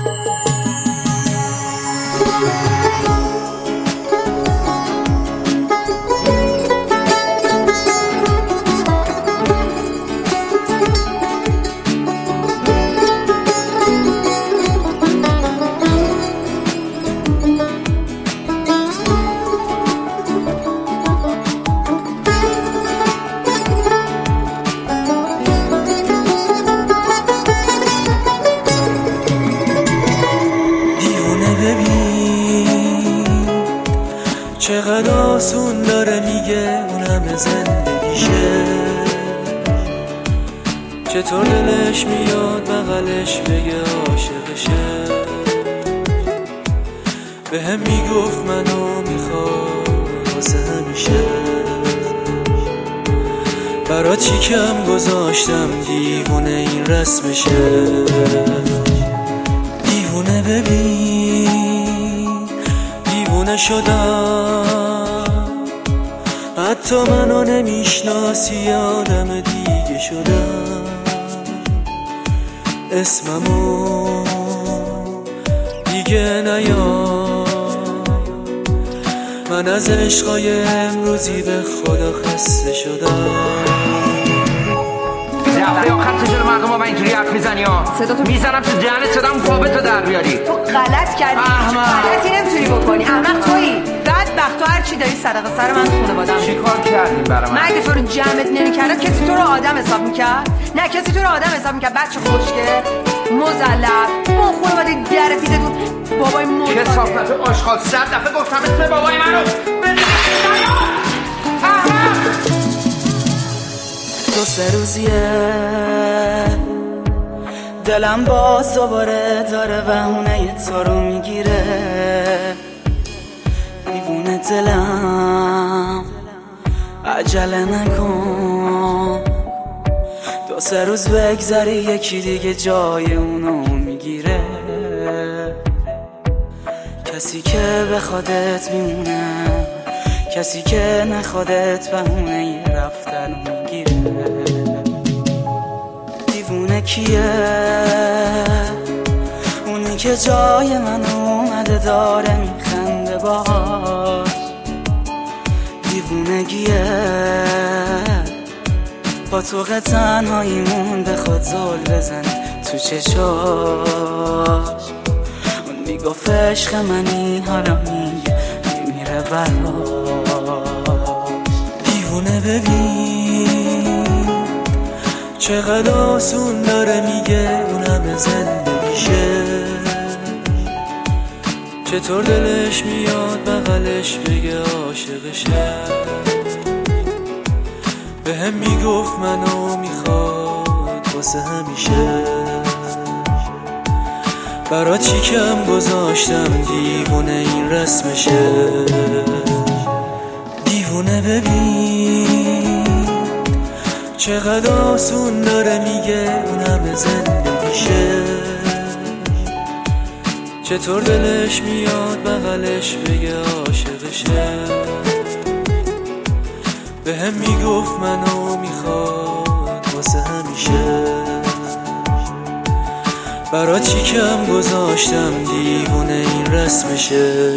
چقدر آسون داره میگه اون همه زندگیشه، چطور دلش میاد بغلش بگه عاشقشه. به هم میگفت منو میخواد واسه همیشه، برا چی کم گذاشتم دیوونه این رسمشه. دیوونه ببین دیوونه شدم، حتی منو نمیشناسی آدم دیگه شدم. اسممو دیگه نیار، من از عشقای امروزی به خدا خسته شدم. رفته یا خط جلو مردم ها و اینجوری حرف میزنی ها، میزنم تو جهنت صدام پابتو در بیاری. تو غلط کردی، غلطی نمیتونی بکنی، احمق تویی. بدبخت تو هر چی داری صدقه سر من خانواده‌ام. چی کار کردیم برای من؟ اگه تو رو جمعت نمی‌کردم کسی تو رو آدم حساب می‌کرد؟ نه کسی تو رو آدم حساب می‌کرد. بچه خوشگل مزلف اون خانواده در پیده تو بابای مرد کثافت آشغال. 100 دفعه گفتم اسم بابای منو دو سه روزیه دلم باز دوباره داره بهونه تو رو میگیره. دیوونه دلم عجله نکن، دو سه روز بگذری یکی دیگه جای اونو میگیره. کسی که به خودت میمونه، کسی که نخودت بهونه رفتن میگیره. دیوونه کیه؟ اونی که جای من اومده داره میخنده باش. دیوونگیه با تو تنهاییمون به خود زل بزنه تو چشاش. اون میگفت عشق منی حالا میگه میمیره براش. دیوونه ببین چقدر آسون داره میگه اون همه زندگیشه، چطور دلش میاد بغلش بگه عاشقشه. به هم میگفت منو میخواد واسه همیشه، برا چی کم گذاشتم دیوونه این رسمشه. دیوونه ببین چقدر آسون داره میگه اون همه زندگیشه، چطور دلش میاد بغلش بگه عاشقشه. به هم میگفت منو میخواد واسه همیشه، برا چی کم گذاشتم دیوونه این رسمشه.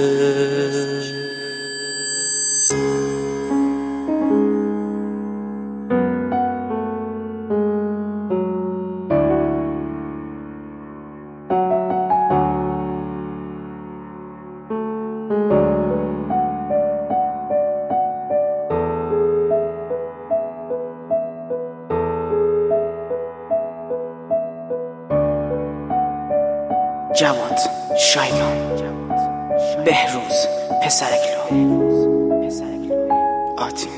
جواد شایان بهروز پسرگلو آتین